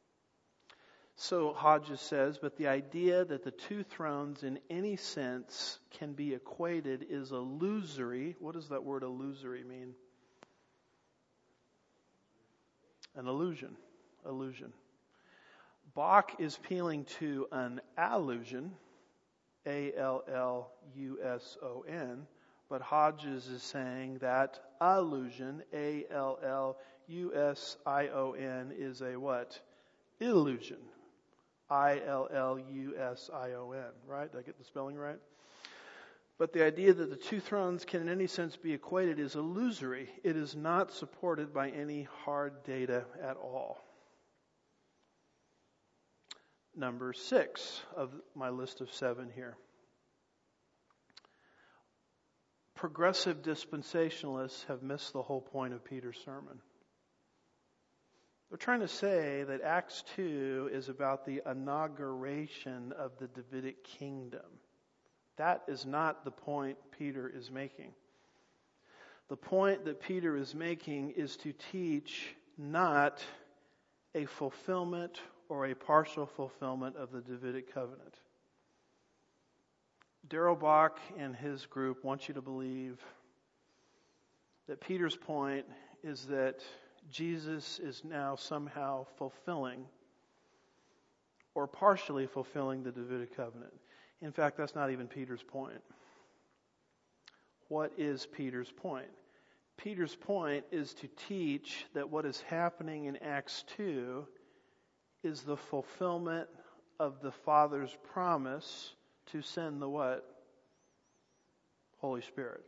So Hodges says, but the idea that the two thrones in any sense can be equated is illusory. What does that word illusory mean? An illusion. Illusion. Bach is appealing to an allusion, A L L U S O N, but Hodges is saying that allusion, A L L U S I O N, is a what? Illusion. I L L U S I O N, right? Did I get the spelling right? But the idea that the two thrones can in any sense be equated is illusory. It is not supported by any hard data at all. Number six of my list of seven here. Progressive dispensationalists have missed the whole point of Peter's sermon. They're trying to say that Acts two is about the inauguration of the Davidic kingdom. That is not the point Peter is making. The point that Peter is making is to teach not a fulfillment or a partial fulfillment of the Davidic covenant. Darrell Bock and his group want you to believe that Peter's point is that Jesus is now somehow fulfilling or partially fulfilling the Davidic covenant. In fact, that's not even Peter's point. What is Peter's point? Peter's point is to teach that what is happening in Acts two is the fulfillment of the Father's promise to send the what? Holy Spirit.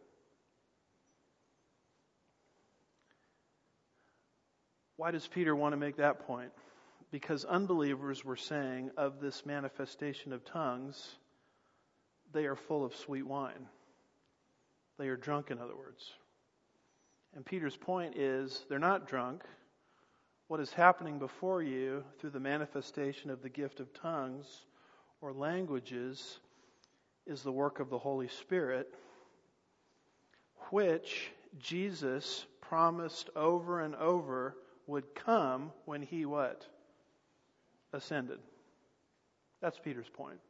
Why does Peter want to make that point? Because unbelievers were saying of this manifestation of tongues, they are full of sweet wine. They are drunk, in other words. And Peter's point is, they're not drunk. What is happening before you through the manifestation of the gift of tongues or languages is the work of the Holy Spirit, which Jesus promised over and over would come when he what? Ascended. That's Peter's point.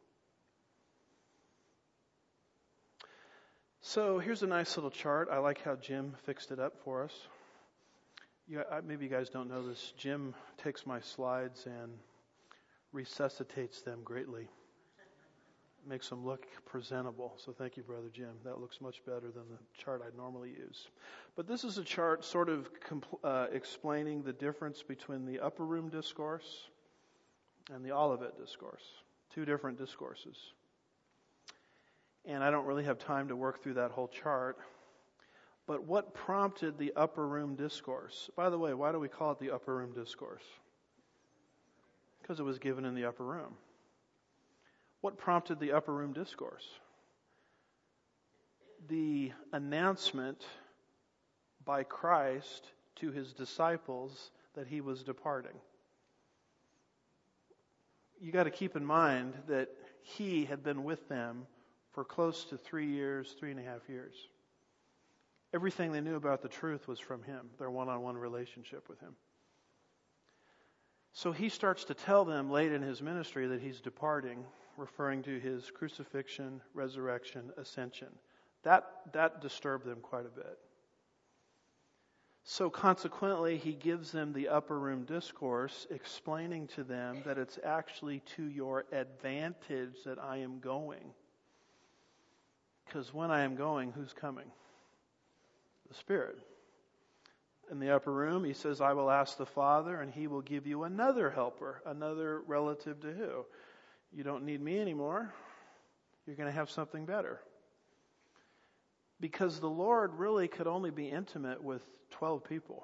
So here's a nice little chart. I like how Jim fixed it up for us. You, maybe you guys don't know this. Jim takes my slides and resuscitates them greatly. Makes them look presentable. So thank you, Brother Jim. That looks much better than the chart I'd normally use. But this is a chart sort of compl- uh, explaining the difference between the upper room discourse and the Olivet discourse. Two different discourses. And I don't really have time to work through that whole chart. But what prompted the upper room discourse? By the way, why do we call it the upper room discourse? Because it was given in the upper room. What prompted the upper room discourse? The announcement by Christ to his disciples that he was departing. You got to keep in mind that he had been with them for close to three years, three and a half years. Everything they knew about the truth was from him, their one-on-one relationship with him. So he starts to tell them late in his ministry that he's departing, referring to his crucifixion, resurrection, ascension. That, that disturbed them quite a bit. So consequently, he gives them the upper room discourse, explaining to them that it's actually to your advantage that I am going. Because when I am going, who's coming? The Spirit. In the upper room, he says, I will ask the Father, and he will give you another helper, another relative to who? You don't need me anymore. You're going to have something better. Because the Lord really could only be intimate with twelve people.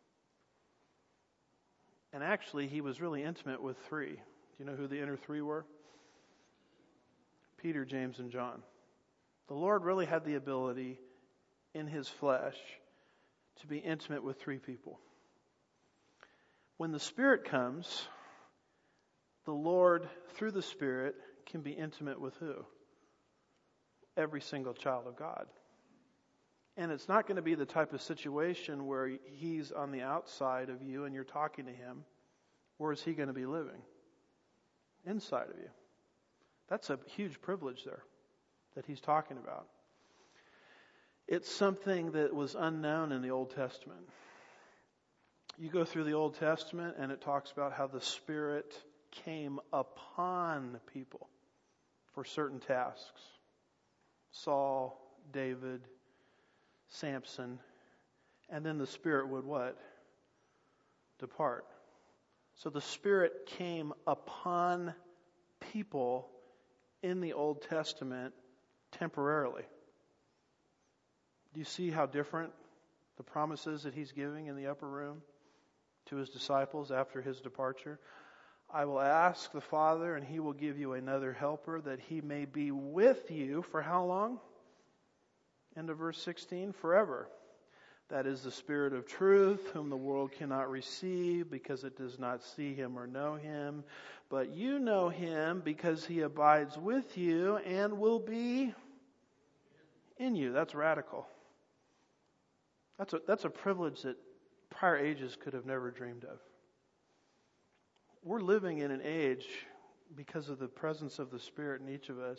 And actually, he was really intimate with three. Do you know who the inner three were? Peter, James, and John. The Lord really had the ability in his flesh to be intimate with three people. When the Spirit comes, the Lord, through the Spirit, can be intimate with who? Every single child of God. And it's not going to be the type of situation where he's on the outside of you and you're talking to him. Where is he going to be living? Inside of you. That's a huge privilege there that he's talking about. It's something that was unknown in the Old Testament. You go through the Old Testament and it talks about how the Spirit came upon people for certain tasks. Saul, David, Samson, and then the Spirit would what? Depart. So the Spirit came upon people in the Old Testament temporarily. Do you see how different the promises that he's giving in the upper room to his disciples after his departure? I will ask the Father, and he will give you another helper, that he may be with you for how long? End of verse sixteen, forever. That is the Spirit of truth, whom the world cannot receive because it does not see him or know him. But you know him because he abides with you and will be in you. That's radical. That's a, that's a privilege that prior ages could have never dreamed of. We're living in an age, because of the presence of the Spirit in each of us,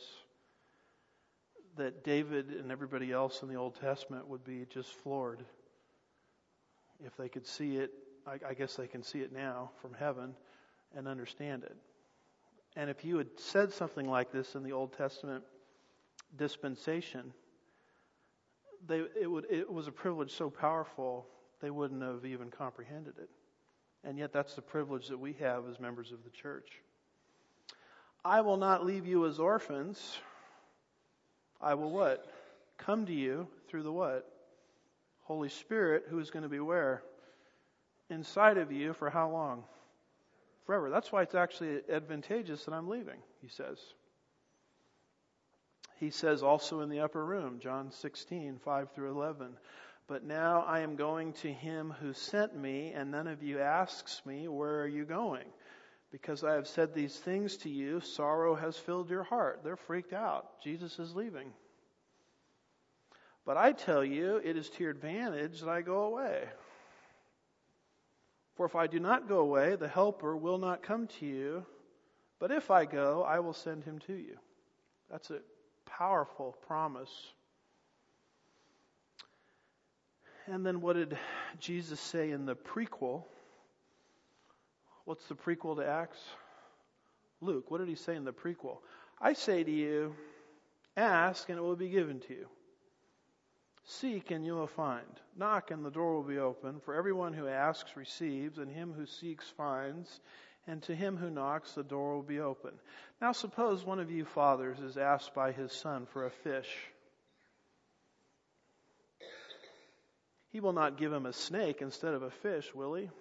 that David and everybody else in the Old Testament would be just floored if they could see it. I, I guess they can see it now from heaven and understand it. And if you had said something like this in the Old Testament dispensation, they it would it was a privilege so powerful they wouldn't have even comprehended it. And yet that's the privilege that we have as members of the church. I will not leave you as orphans. I will what? Come to you through the what? Holy Spirit, who is going to be where? Inside of you for how long? Forever. That's why it's actually advantageous that I'm leaving, he says. He says also in the upper room, John sixteen, five through eleven, but now I am going to him who sent me, and none of you asks me, where are you going? Because I have said these things to you, sorrow has filled your heart. They're freaked out. Jesus is leaving. But I tell you, it is to your advantage that I go away. For if I do not go away, the Helper will not come to you. But if I go, I will send him to you. That's a powerful promise. And then what did Jesus say in the prequel? What's the prequel to Acts? Luke. What did he say in the prequel? I say to you, ask and it will be given to you. Seek and you will find. Knock and the door will be open. For everyone who asks receives, and him who seeks finds, and to him who knocks the door will be open. Now suppose one of you fathers is asked by his son for a fish. He will not give him a snake instead of a fish, will he?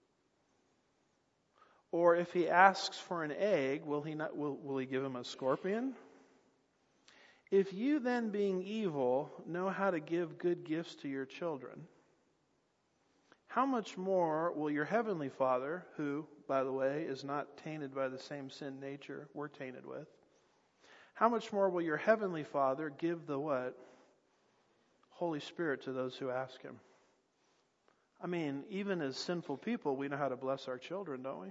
Or if he asks for an egg, will he not? Will, will he give him a scorpion? If you then, being evil, know how to give good gifts to your children, how much more will your heavenly Father, who, by the way, is not tainted by the same sin nature we're tainted with, how much more will your heavenly Father give the what? Holy Spirit to those who ask him? I mean, even as sinful people, we know how to bless our children, don't we?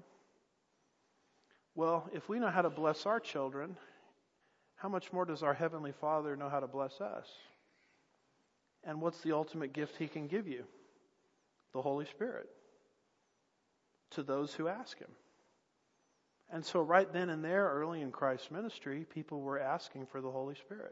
Well, if we know how to bless our children, how much more does our Heavenly Father know how to bless us? And what's the ultimate gift he can give you? The Holy Spirit to those who ask Him. And so right then and there, early in Christ's ministry, people were asking for the Holy Spirit.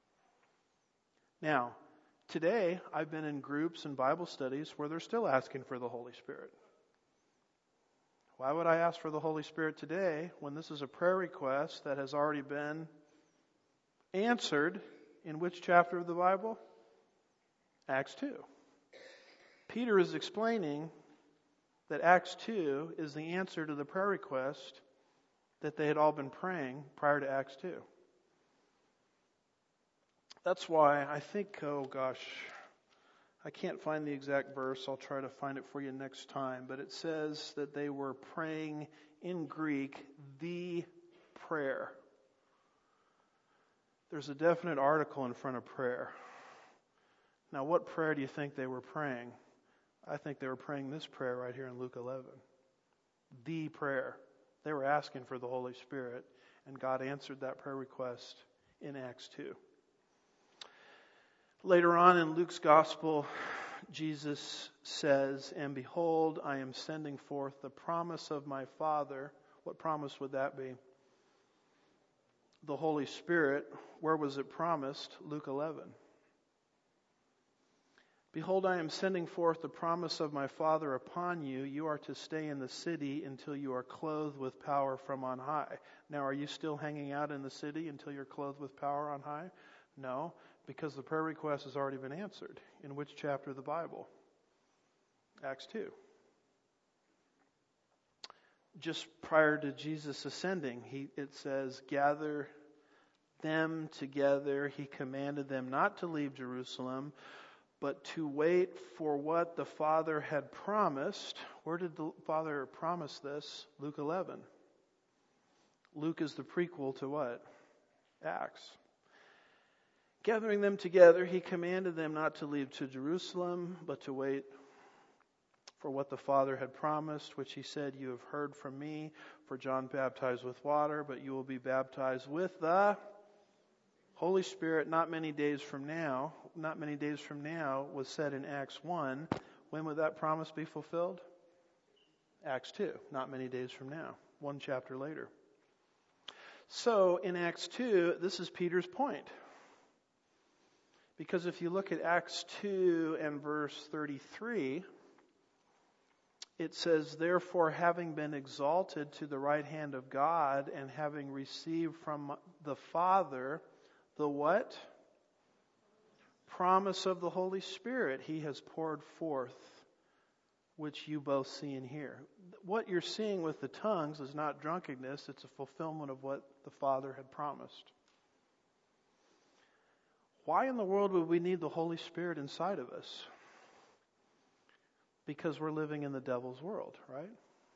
Now, today, I've been in groups and Bible studies where they're still asking for the Holy Spirit. Why would I ask for the Holy Spirit today when this is a prayer request that has already been answered in which chapter of the Bible? Acts two. Peter is explaining that Acts two is the answer to the prayer request that they had all been praying prior to Acts two. That's why I think, oh gosh, I can't find the exact verse. I'll try to find it for you next time. But it says that they were praying in Greek the prayer. There's a definite article in front of prayer. Now, what prayer do you think they were praying? I think they were praying this prayer right here in Luke eleven. The prayer. They were asking for the Holy Spirit, and God answered that prayer request in Acts two. Later on in Luke's Gospel, Jesus says, "And behold, I am sending forth the promise of my Father." What promise would that be? The Holy Spirit. Where was it promised? Luke eleven. "Behold, I am sending forth the promise of my Father upon you. You are to stay in the city until you are clothed with power from on high." Now, are you still hanging out in the city until you're clothed with power on high? No, because the prayer request has already been answered. In which chapter of the Bible? Acts two. Just prior to Jesus ascending, he, it says, "Gather them together. He commanded them not to leave Jerusalem, but to wait for what the Father had promised." Where did the Father promise this? Luke eleven. Luke is the prequel to what? Acts. "Gathering them together, he commanded them not to leave to Jerusalem, but to wait for what the Father had promised, which he said, 'You have heard from me, for John baptized with water, but you will be baptized with the Holy Spirit not many days from now.'" Not many days from now was said in Acts one. When would that promise be fulfilled? Acts two. Not many days from now. One chapter later. So in Acts two, this is Peter's point. Because if you look at Acts two and verse thirty-three, it says, "Therefore, having been exalted to the right hand of God, and having received from the Father the what? Promise of the Holy Spirit, he has poured forth, which you both see and hear." What you're seeing with the tongues is not drunkenness, it's a fulfillment of what the Father had promised. Why in the world would we need the Holy Spirit inside of us? Because we're living in the devil's world, right?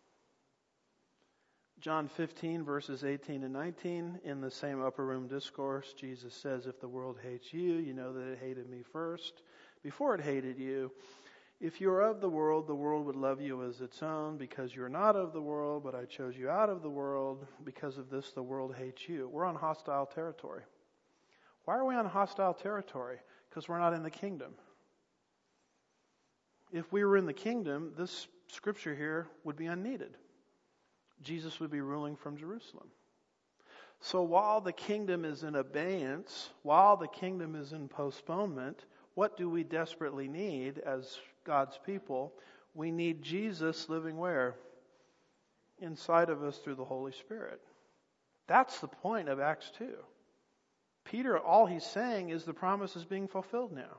John fifteen, verses eighteen and nineteen, in the same upper room discourse, Jesus says, "If the world hates you, you know that it hated me first, before it hated you. If you are of the world, the world would love you as its own. Because you're not of the world, but I chose you out of the world. Because of this, the world hates you." We're on hostile territory. Why are we on hostile territory? Because we're not in the kingdom. If we were in the kingdom, this scripture here would be unneeded. Jesus would be ruling from Jerusalem. So while the kingdom is in abeyance, while the kingdom is in postponement, what do we desperately need as God's people? We need Jesus living where? Inside of us through the Holy Spirit. That's the point of Acts two. Peter, all he's saying is the promise is being fulfilled now.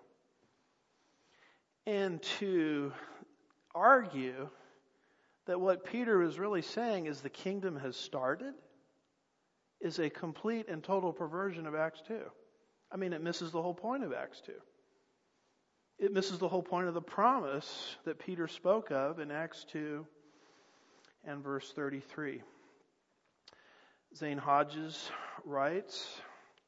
And to argue that what Peter is really saying is the kingdom has started is a complete and total perversion of Acts two. I mean, it misses the whole point of Acts two. It misses the whole point of the promise that Peter spoke of in Acts two and verse thirty-three. Zane Hodges writes,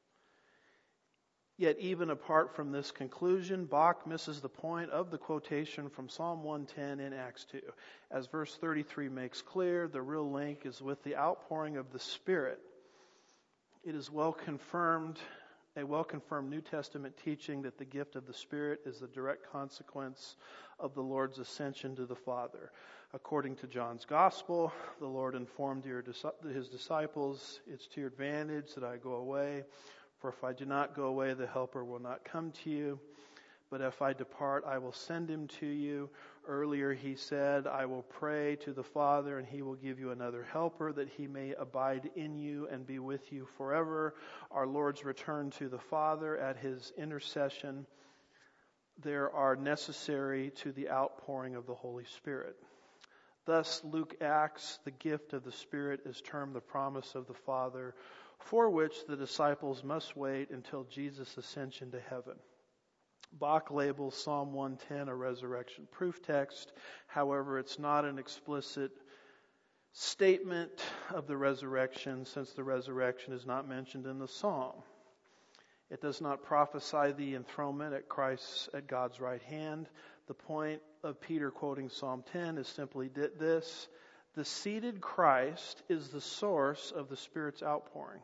"Yet even apart from this conclusion, Bach misses the point of the quotation from Psalm one ten in Acts two. As verse thirty-three makes clear, the real link is with the outpouring of the Spirit. It is well confirmed a well-confirmed New Testament teaching that the gift of the Spirit is the direct consequence of the Lord's ascension to the Father. According to John's Gospel, the Lord informed your, his disciples, "It's to your advantage that I go away, for if I do not go away, the Helper will not come to you. But if I depart, I will send him to you." Earlier he said, "I will pray to the Father, and he will give you another helper, that he may abide in you and be with you forever." Our Lord's return to the Father at his intercession there are necessary to the outpouring of the Holy Spirit. Thus, Luke Acts, the gift of the Spirit is termed the promise of the Father, for which the disciples must wait until Jesus' ascension to heaven. Bach labels Psalm one ten a resurrection proof text. However, it's not an explicit statement of the resurrection, since the resurrection is not mentioned in the psalm. It does not prophesy the enthronement at Christ's at God's right hand. The point of Peter quoting Psalm ten is simply this: the seated Christ is the source of the Spirit's outpouring.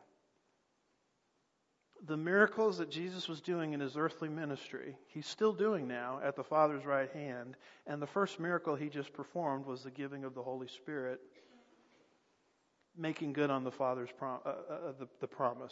The miracles that Jesus was doing in his earthly ministry, he's still doing now at the Father's right hand. And the first miracle he just performed was the giving of the Holy Spirit, making good on the Father's prom- uh, uh, the, the promise.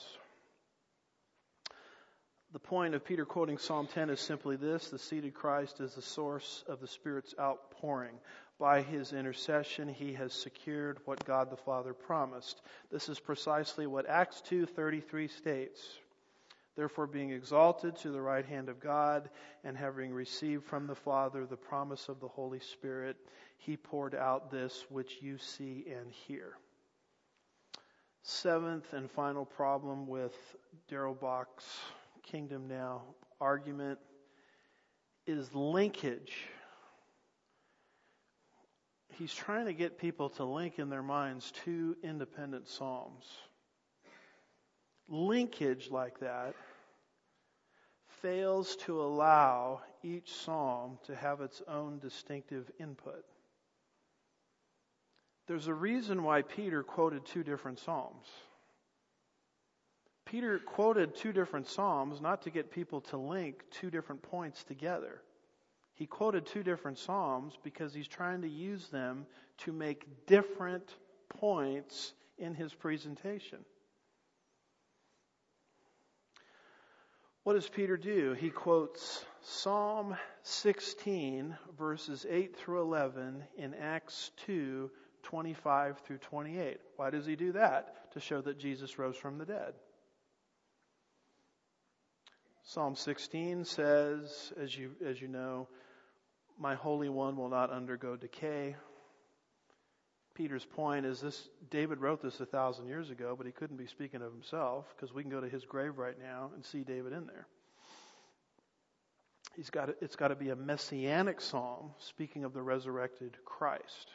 The point of Peter quoting Psalm ten is simply this: the seated Christ is the source of the Spirit's outpouring. By his intercession, he has secured what God the Father promised. This is precisely what Acts two thirty-three states. Therefore, being exalted to the right hand of God, and having received from the Father the promise of the Holy Spirit, he poured out this which you see and hear. Seventh and final problem with Darrell Bock's Kingdom Now argument is linkage. He's trying to get people to link in their minds two independent psalms. Linkage like that fails to allow each psalm to have its own distinctive input. There's a reason why Peter quoted two different psalms. Peter quoted two different psalms not to get people to link two different points together. He quoted two different psalms because he's trying to use them to make different points in his presentation. What does Peter do? He quotes Psalm sixteen, verses eight through eleven in Acts two, twenty-five through twenty-eight. Why does he do that? To show that Jesus rose from the dead. Psalm sixteen says, as you, as you know, "My Holy One will not undergo decay." Peter's point is this: David wrote this a thousand years ago, but he couldn't be speaking of himself, because we can go to his grave right now and see David in there. He's got to, it's got to be a messianic psalm speaking of the resurrected Christ.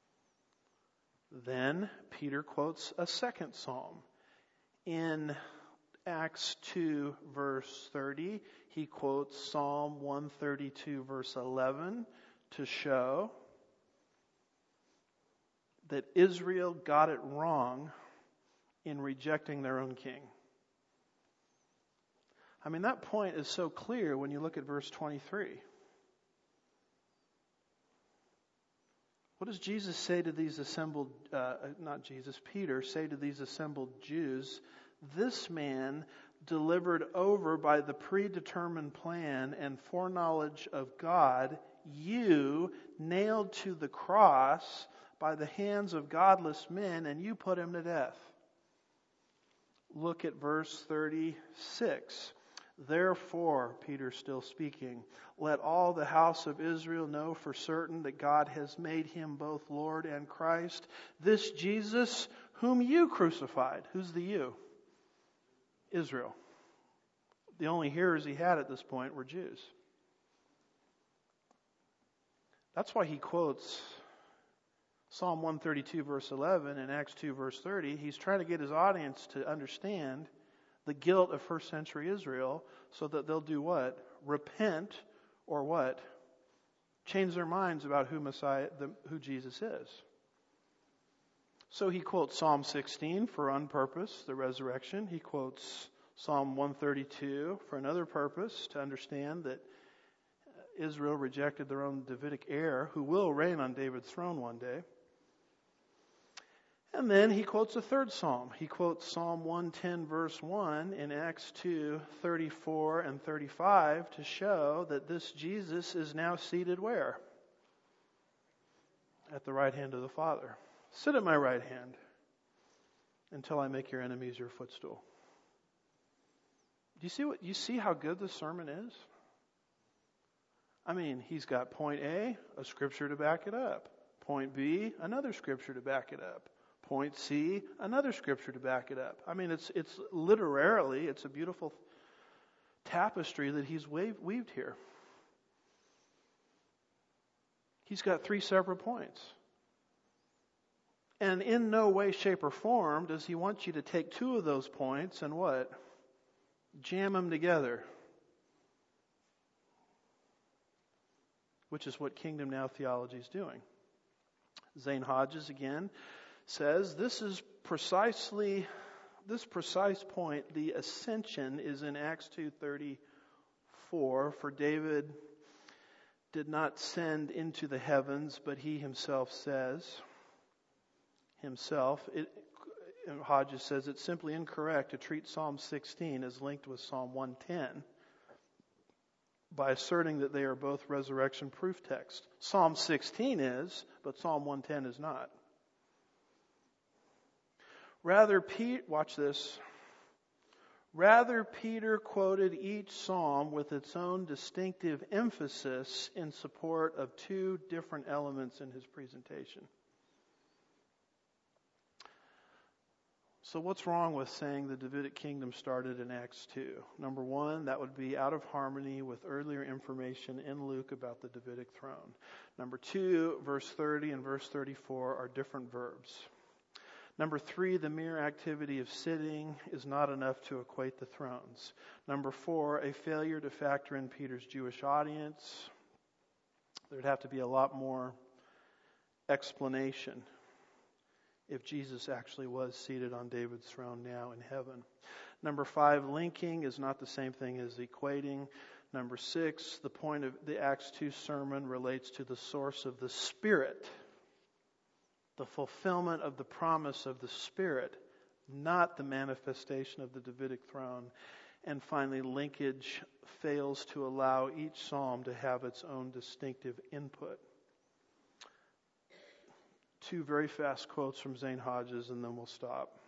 Then Peter quotes a second psalm. In Acts two, verse thirty, he quotes Psalm one thirty-two, verse eleven, to show that Israel got it wrong in rejecting their own king. I mean, that point is so clear when you look at verse twenty-three. What does Jesus say to these assembled, uh, not Jesus, Peter, say to these assembled Jews? "This man, delivered over by the predetermined plan and foreknowledge of God, you nailed to the cross by the hands of godless men, and you put him to death." Look at verse thirty-six. "Therefore," Peter's still speaking, "let all the house of Israel know for certain that God has made him both Lord and Christ, this Jesus whom you crucified." Who's the you? Israel. The only hearers he had at this point were Jews. That's why he quotes Psalm one thirty-two, verse eleven, and Acts two, verse thirty. He's trying to get his audience to understand the guilt of first century Israel, so that they'll do what? Repent, or what? Change their minds about who Messiah, the, who Jesus is. So he quotes Psalm sixteen for on purpose, the resurrection. He quotes Psalm one thirty-two for another purpose, to understand that Israel rejected their own Davidic heir who will reign on David's throne one day. And then he quotes a third psalm. He quotes Psalm one ten verse one in Acts two thirty-four and thirty-five to show that this Jesus is now seated where? At the right hand of the Father. Sit at my right hand until I make your enemies your footstool. Do you see what you see how good this sermon is? I mean, he's got point A, a scripture to back it up. Point B, another scripture to back it up. Point C, another scripture to back it up. I mean, it's it's literally, it's a beautiful tapestry that he's weaved, weaved here. He's got three separate points. And in no way, shape, or form does he want you to take two of those points and what? Jam them together. Which is what Kingdom Now theology is doing. Zane Hodges, again, says this is precisely, this precise point, the ascension is in Acts two thirty-four, for David did not send into the heavens, but he himself says, himself, it, Hodges says it's simply incorrect to treat Psalm sixteen as linked with Psalm one ten by asserting that they are both resurrection proof texts. Psalm sixteen is, but Psalm one ten is not. Rather, Pete, watch this. Rather, Peter quoted each psalm with its own distinctive emphasis in support of two different elements in his presentation. So what's wrong with saying the Davidic kingdom started in Acts two? Number one, that would be out of harmony with earlier information in Luke about the Davidic throne. Number two, verse thirty and verse thirty-four are different verbs. Number three, the mere activity of sitting is not enough to equate the thrones. Number four, a failure to factor in Peter's Jewish audience. There'd have to be a lot more explanation if Jesus actually was seated on David's throne now in heaven. Number five, linking is not the same thing as equating. Number six, the point of the Acts two sermon relates to the source of the Spirit. The fulfillment of the promise of the Spirit, not the manifestation of the Davidic throne. And finally, linkage fails to allow each psalm to have its own distinctive input. Two very fast quotes from Zane Hodges, and then we'll stop.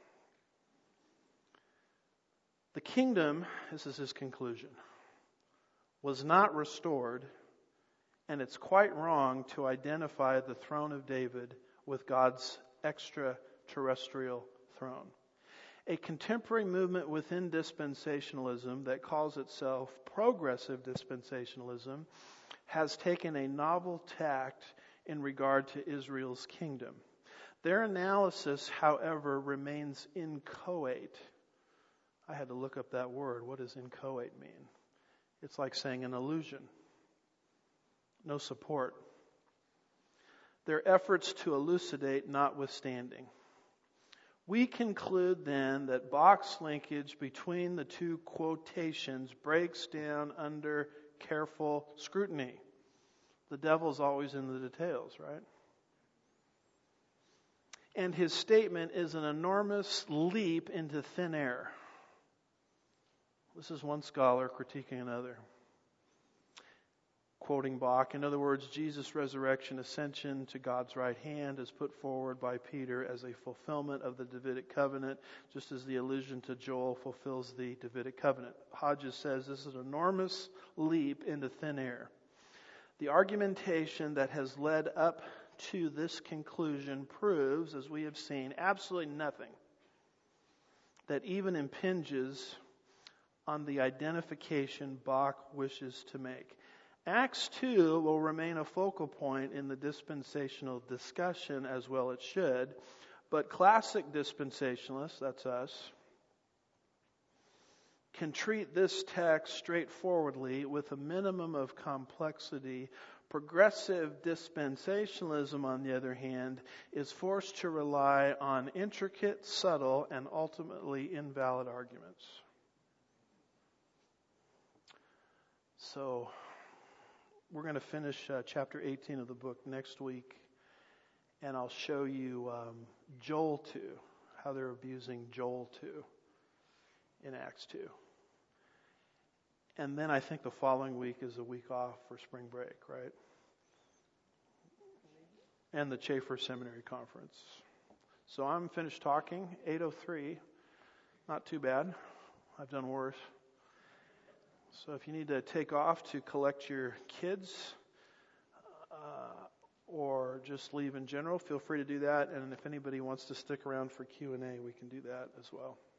The kingdom, this is his conclusion, was not restored, and it's quite wrong to identify the throne of David with God's extraterrestrial throne. A contemporary movement within dispensationalism that calls itself progressive dispensationalism has taken a novel tact in regard to Israel's kingdom. Their analysis, however, remains inchoate. I had to look up that word. What does inchoate mean? It's like saying an illusion. No support. Their efforts to elucidate notwithstanding. We conclude then that box linkage between the two quotations breaks down under careful scrutiny. The devil's always in the details, right? And his statement is an enormous leap into thin air. This is one scholar critiquing another. Quoting Bach, in other words, Jesus' resurrection, ascension to God's right hand is put forward by Peter as a fulfillment of the Davidic covenant, just as the allusion to Joel fulfills the Davidic covenant. Hodges says this is an enormous leap into thin air. The argumentation that has led up to this conclusion proves, as we have seen, absolutely nothing that even impinges on the identification Bach wishes to make. Acts two will remain a focal point in the dispensational discussion, as well it should, but classic dispensationalists, that's us, can treat this text straightforwardly with a minimum of complexity. Progressive dispensationalism, on the other hand, is forced to rely on intricate, subtle, and ultimately invalid arguments. So we're going to finish uh, chapter eighteen of the book next week, and I'll show you um, Joel two, how they're abusing Joel two in Acts two. And then I think the following week is a week off for spring break, right? And the Chafer Seminary Conference. So I'm finished talking. eight oh three. Not too bad. I've done worse. So if you need to take off to collect your kids uh, or just leave in general, feel free to do that. And if anybody wants to stick around for Q and A, we can do that as well.